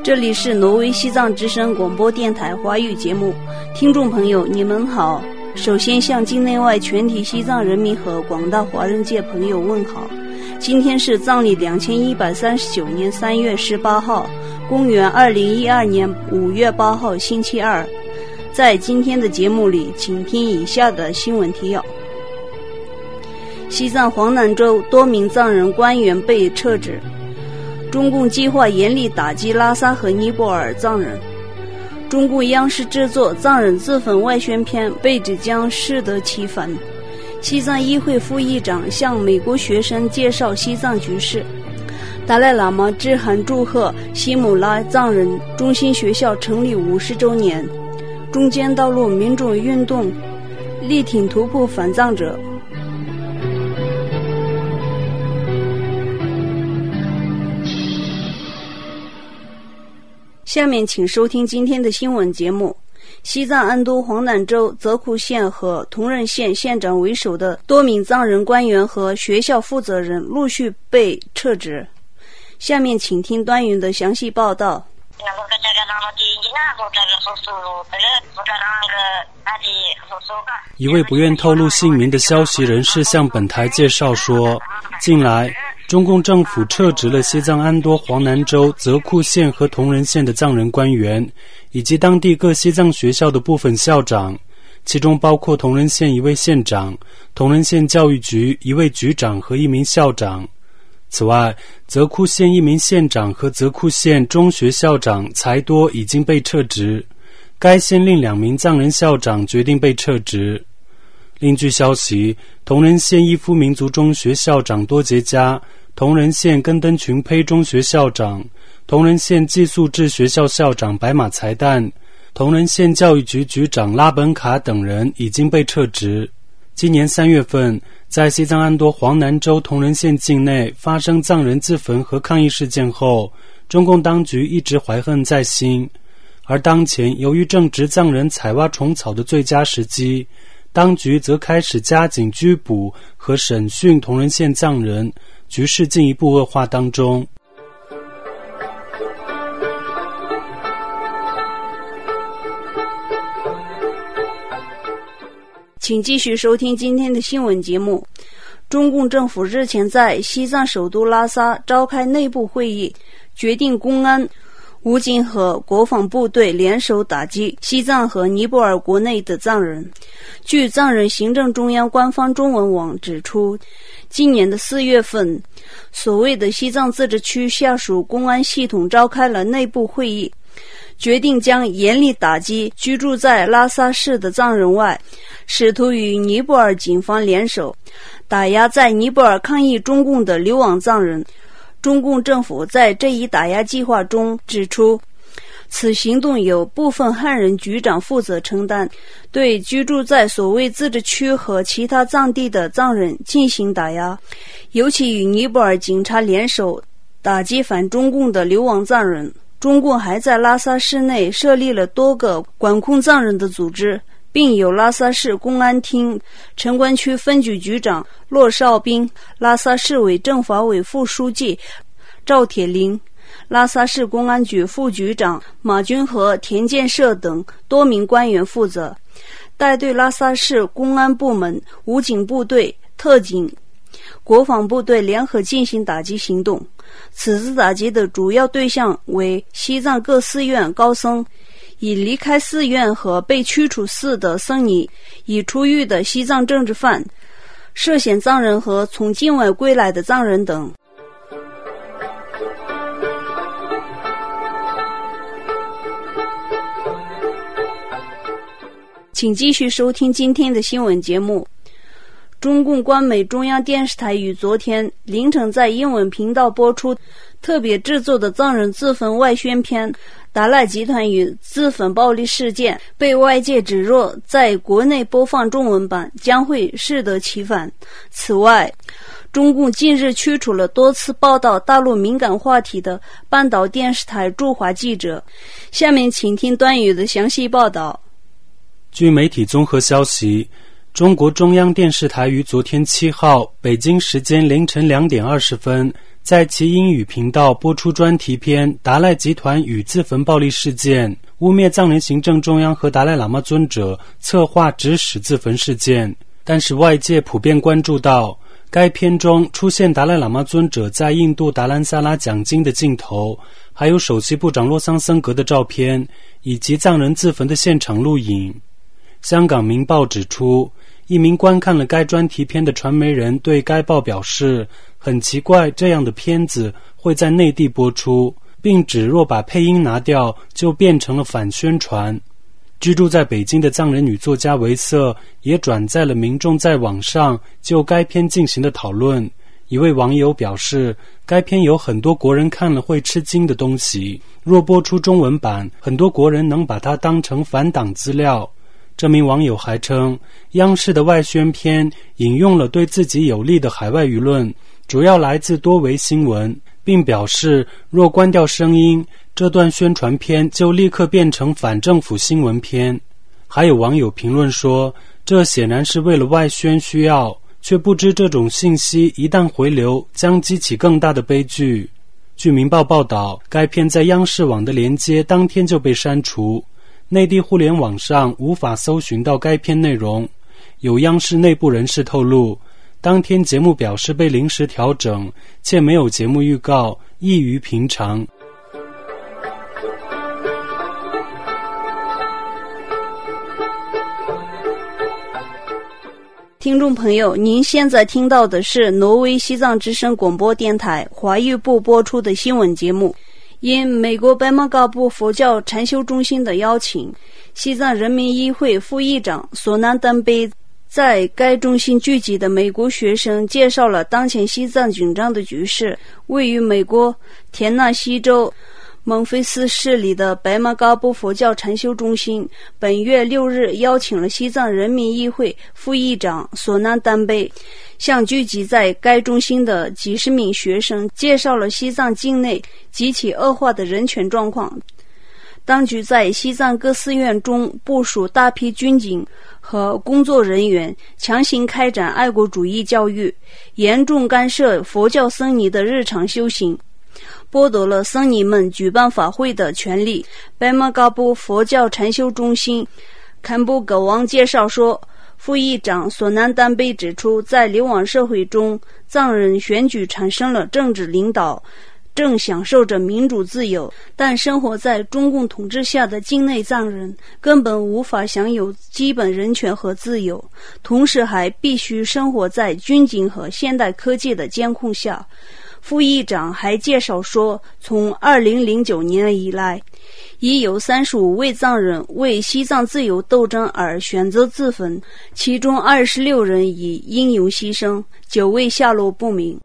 这里是挪威西藏之声广播电台华语节目，听众朋友你们好。首先向境内外全体西藏人民和广大华人界朋友问好。今天是藏历2139年3月18号，公元2012年5月8号星期二。在今天的节目里，请听以下的新闻提要。西藏黄南州多名藏人官员被撤职，中共计划严厉打击拉萨和尼泊尔藏人。中共央视制作藏人自焚外宣片被指将适得其反。西藏议会副议长向美国学生介绍西藏局势。达赖喇嘛致函祝贺西姆拉藏人中心学校成立50周年。中间道路民主运动力挺突破反藏者。下面请收听今天的新闻节目。西藏安都黄南州泽库县和同仁县县长为首的多名藏人官员和学校负责人陆续被撤职。下面请听端云的详细报道。 一位不愿透露姓名的消息人士向本台介绍说，近来中共政府撤职了西藏安多黄南州泽库县和同仁县的藏人官员，以及当地各西藏学校的部分校长，其中包括同仁县一位县长、同仁县教育局一位局长和一名校长。此外，泽库县一名县长和泽库县中学校长才多已经被撤职，该县另2名藏人校长决定被撤职。另据消息，同仁县伊夫民族中学校长多杰加、同仁县根登群胚中学校长、同仁县寄宿制学校校长白马才旦、同仁县教育局局长拉本卡等人已经被撤职。今年3月份，在西藏安多黄南州同仁县境内发生藏人自焚和抗议事件后，中共当局一直怀恨在心。而当前由于正值藏人采挖虫草的最佳时机，当局则开始加紧拘捕和审讯同仁县藏人，局势进一步恶化当中。 请继续收听今天的新闻节目。中共政府日前在西藏首都拉萨召开内部会议，决定公安、武警和国防部队联手打击西藏和尼泊尔国内的藏人。据藏人行政中央官方中文网指出，今年的4月份，所谓的西藏自治区下属公安系统召开了内部会议，决定将严厉打击居住在拉萨市的藏人外，试图与尼泊尔警方联手，打压在尼泊尔抗议中共的流亡藏人。中共政府在这一打压计划中指出，此行动由部分汉人局长负责承担，对居住在所谓自治区和其他藏地的藏人进行打压，尤其与尼泊尔警察联手打击反中共的流亡藏人。中共还在拉萨市内设立了多个管控藏人的组织，并有拉萨市公安厅城关区分局局长骆少斌、拉萨市委政法委副书记赵铁林、拉萨市公安局副局长马军和田建设等多名官员负责，带队拉萨市公安部门、武警部队、特警、国防部队联合进行打击行动。此次打击的主要对象为西藏各寺院高僧，已离开寺院和被驱除寺的僧尼，已出狱的西藏政治犯、涉嫌藏人和从境外归来的藏人等。请继续收听今天的新闻节目。中共官媒中央电视台于昨天凌晨在英文频道播出特别制作的藏人自焚外宣片《达赖集团与自焚暴力事件》，被外界指若在国内播放中文版将会适得其反。此外，中共近日驱除了多次报道大陆敏感话题的半岛电视台驻华记者。下面请听端宇的详细报道。 据媒体综合消息，中国中央电视台于昨天7号北京时间凌晨2点20分在其英语频道播出专题片《达赖集团与自焚暴力事件》，污蔑藏人行政中央和达赖喇嘛尊者策划指使自焚事件。但是外界普遍关注到该片中出现达赖喇嘛尊者在印度达兰萨拉讲经的镜头，还有首席部长洛桑森格的照片，以及藏人自焚的现场录影。香港明报指出，一名观看了该专题片的传媒人对该报表示，很奇怪这样的片子会在内地播出，并指若把配音拿掉就变成了反宣传。居住在北京的藏人女作家维瑟也转载了民众在网上就该片进行的讨论。一位网友表示，该片有很多国人看了会吃惊的东西，若播出中文版，很多国人能把它当成反党资料。这名网友还称，央视的外宣片引用了对自己有利的海外舆论，主要来自多维新闻，并表示若关掉声音，这段宣传片就立刻变成反政府新闻片。还有网友评论说，这显然是为了外宣需要，却不知这种信息一旦回流，将激起更大的悲剧。据明报报道，该片在央视网的连接当天就被删除，内地互联网上无法搜寻到该片内容。有央视内部人士透露，当天节目表示被临时调整，且没有节目预告，异于平常。 听众朋友，您现在听到的是挪威西藏之声广播电台华语部播出的新闻节目。因美国白马嘎布佛教禅修中心的邀请，西藏人民议会副议长索南丹贝在该中心聚集的美国学生介绍了当前西藏紧张的局势。位于美国田纳西州孟菲斯市里的白马嘎布佛教禅修中心本月6日邀请了西藏人民议会副议长索南丹贝，向聚集在该中心的几十名学生介绍了西藏境内极其恶化的人权状况。当局在西藏各寺院中部署大批军警和工作人员，强行开展爱国主义教育，严重干涉佛教僧尼的日常修行，剥夺了僧尼们举办法会的权利。白马嘎布佛教禅修中心堪布葛王介绍说，副议长索南丹贝指出，在流亡社会中，藏人选举产生了政治领导，正享受着民主自由，但生活在中共统治下的境内藏人根本无法享有基本人权和自由，同时还必须生活在军警和现代科技的监控下。副议长还介绍说，从2009年以来，已有35位藏人为西藏自由斗争而选择自焚，其中26人已英勇牺牲，9位下落不明。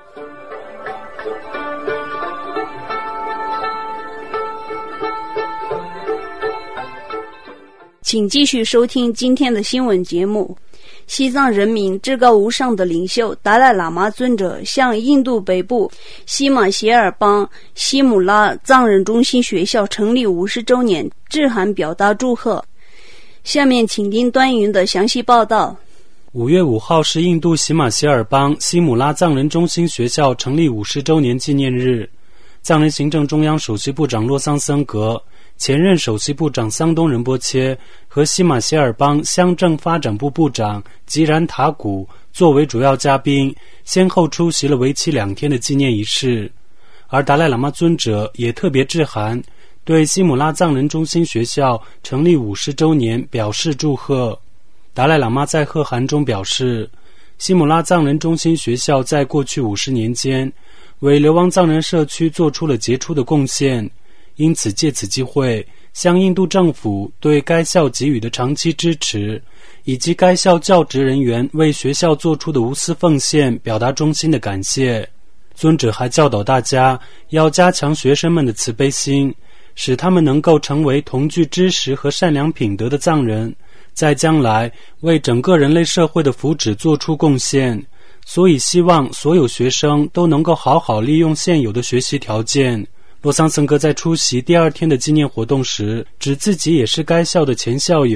请继续收听今天的新闻节目。西藏人民至高无上的领袖达赖喇嘛尊者向印度北部西马歇尔邦西姆拉藏人中心学校成立50周年致函表达祝贺。下面请听端云的详细报道。 5月5号是印度喜马歇尔邦西姆拉藏人中心学校成立50周年纪念日。藏人行政中央首席部长洛桑森格、前任首席部长桑东仁波切和西马歇尔邦乡镇发展部部长吉然塔古作为主要嘉宾，先后出席了为期2天的纪念仪式。而达赖喇嘛尊者也特别致函，对西姆拉藏人中心学校成立50周年表示祝贺。达赖喇嘛在贺函中表示，西姆拉藏人中心学校在过去50年间为流亡藏人社区做出了杰出的贡献，因此借此机会向印度政府对该校给予的长期支持，以及该校教职人员为学校做出的无私奉献表达衷心的感谢。尊者还教导大家要加强学生们的慈悲心，使他们能够成为同具知识和善良品德的藏人，在将来为整个人类社会的福祉做出贡献。所以希望所有学生都能够好好利用现有的学习条件。洛桑森格在出席第2天的纪念活动时，指自己也是该校的前校友，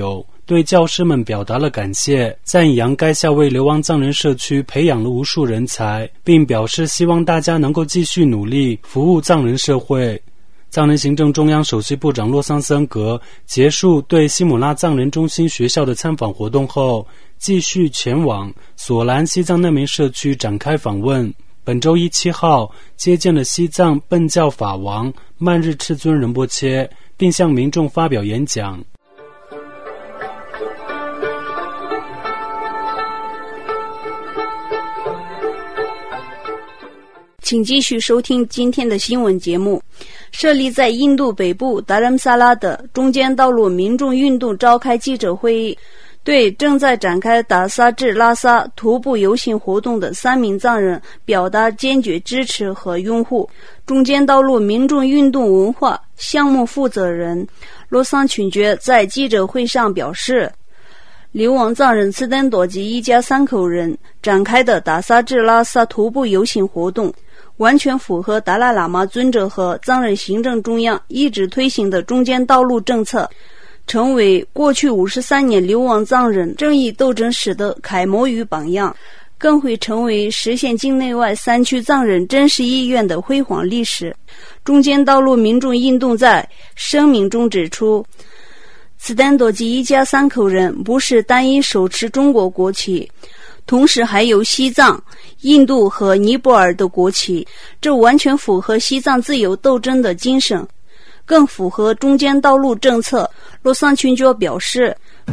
对教师们表达了感谢，赞扬该校为流亡藏人社区培养了无数人才，并表示希望大家能够继续努力服务藏人社会。藏人行政中央首席部长洛桑森格结束对西姆拉藏人中心学校的参访活动后，继续前往索兰西藏难民社区展开访问。本周一7号接见了西藏苯教法王曼日赤尊仁波切，并向民众发表演讲。 请继续收听今天的新闻节目。设立在印度北部达兰萨拉的中间道路民众运动召开记者会议，对正在展开达萨至拉萨徒步游行活动的3名藏人表达坚决支持和拥护。中间道路民众运动文化项目负责人罗桑群觉在记者会上表示，流亡藏人次登朵吉一家3口人展开的达萨至拉萨徒步游行活动完全符合达赖喇嘛尊者和藏人行政中央一直推行的中间道路政策，成为过去53年流亡藏人正义斗争史的楷模与榜样，更会成为实现境内外3区藏人真实意愿的辉煌历史。中间道路民众运动在声明中指出，次登朵吉一家3口人不是单一手持中国国旗，同时还有西藏、印度和尼泊尔的国旗，这完全符合西藏自由斗争的精神，更符合中间道路政策。洛桑群觉表示，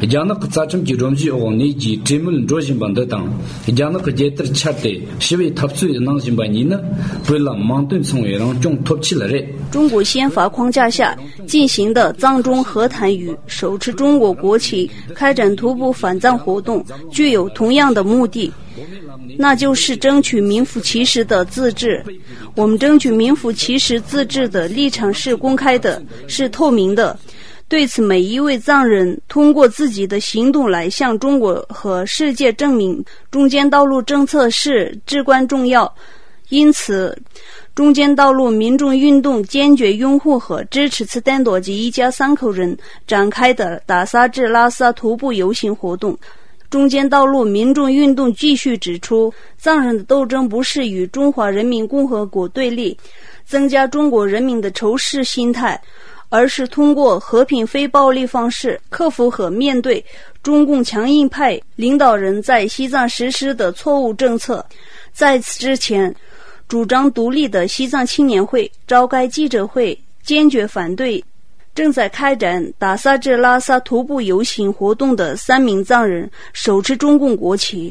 中国宪法框架下进行的藏中和谈与手持中国国旗开展徒步反藏活动具有同样的目的，那就是争取名副其实的自治。我们争取名副其实自治的立场是公开的，是透明的。对此，每一位藏人通过自己的行动来向中国和世界证明中间道路政策是至关重要。因此，中间道路民众运动坚决拥护和支持次登朵吉一家3口人展开的达萨至拉萨徒步游行活动。中间道路民众运动继续指出，藏人的斗争不是与中华人民共和国对立，增加中国人民的仇视心态，而是通过和平非暴力方式克服和面对中共强硬派领导人在西藏实施的错误政策。在此之前，主张独立的西藏青年会召开记者会，坚决反对正在开展达萨至拉萨徒步游行活动的3名藏人手持中共国旗。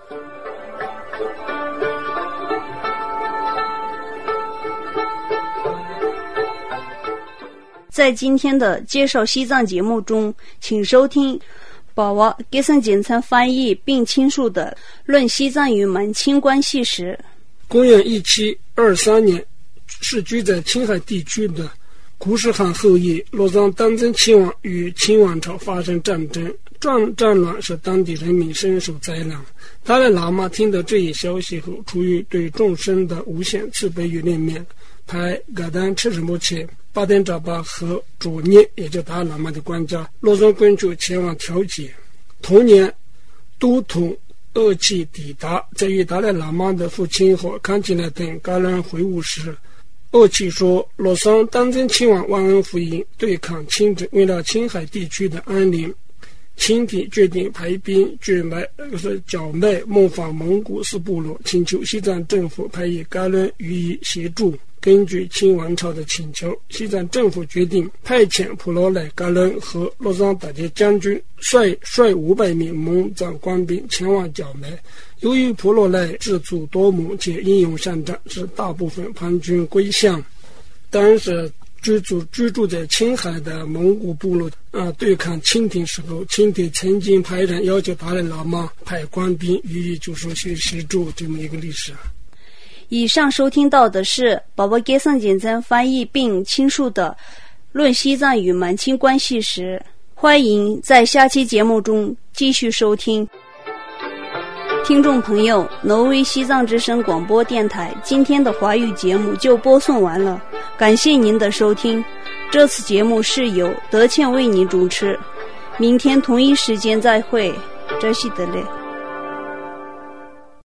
在今天的介绍西藏节目中，请收听宝娃给森简餐翻译并倾述的《论西藏与满清关系史》。 公元1723年，世居在青海地区的古什汗后裔洛桑丹增亲王与清王朝发生战争，战乱使当地人民深受灾难。达赖喇嘛听到这一消息后，出于对众生的无限慈悲与怜悯，派噶丹赤仁波切、巴登扎巴和主聂，也就达赖喇嘛的官家洛桑官主前往调解。同年，都统鄂气抵达，在与达赖喇嘛的父亲和康吉来等噶兰会晤时，鄂气说，洛桑丹增亲王忘恩负义，对抗清政，为了青海地区的安宁，清帝决定派兵剿灭模仿蒙古四部落，请求西藏政府派以噶伦予以协助。根据清王朝的请求，西藏政府决定派遣普罗莱噶伦和洛桑大捷将军率500名蒙藏官兵前往剿灭。由于普罗莱自足多谋且英勇善战，使大部分叛军归降，但是居住在青海的蒙古部落对抗清廷时候，清廷曾经派人要求达赖喇嘛派官兵予以去协助这么一个历史。 以上收听到的是宝宝给森简餐翻译并倾述的《论西藏与满清关系史》，欢迎在下期节目中继续收听。听众朋友，挪威西藏之声广播电台今天的华语节目就播送完了，感谢您的收听。这次节目是由德倩为您主持， 明天同一时间再会，这是的嘞。